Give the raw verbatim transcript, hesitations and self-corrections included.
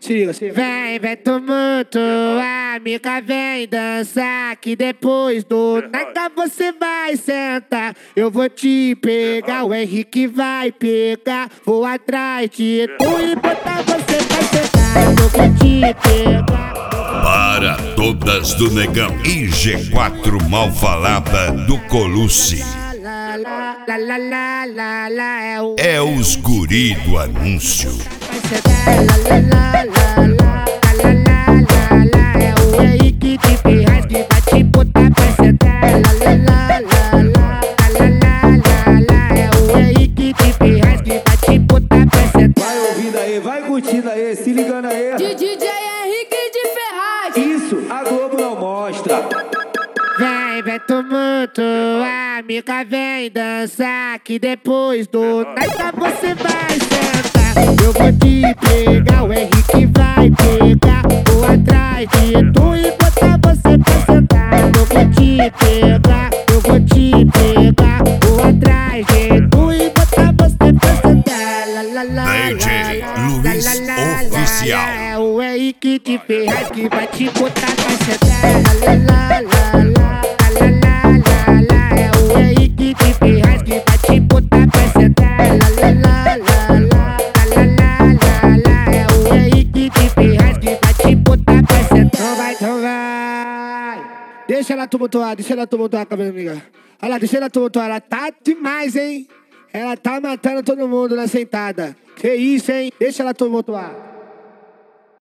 Siga, siga. Vem, vem tumulto, amiga, vem dançar, que depois do nada você vai sentar. Eu vou te pegar, o Henrique vai pegar, vou atrás de tu e botar você pra sentar. Eu vou te pegar. Para todas do Negão e G quatro mal falada do Colucci. La, la, la, la, la, la, la, é o... É os guri do anúncio. La, la, la, la, la, la, la, la, la, é o Henrique de Ferraz que vai te botar pra sentar. La, la, la, la, la, la, la, la, é o Henrique de Ferraz que vai te botar pra sentar. Vai ouvindo aí, vai curtindo aí, se ligando aí. De D J Henrique de Ferraz. Isso, a Globo não mostra. Vem, vem tumulto, amiga, vem dançar, que depois do nada você vai sentar. Eu vou te pegar, o Henrique vai pegar, vou atrás de tu e botar você pra sentar. Eu vou te pegar, eu vou te pegar, vou atrás de tu e botar você pra sentar. La, la, la, D J la, la, Luiz la, la, la, Oficial. é o Henrique de Ferraz que vai te botar pra sentar. La, la, la, la. Deixa ela tumultuar, deixa ela tumultuar, cabelo amiga. Olha lá, deixa ela tumultuar, ela tá demais, hein? Ela tá matando todo mundo na sentada. Que isso, hein? Deixa ela tumultuar.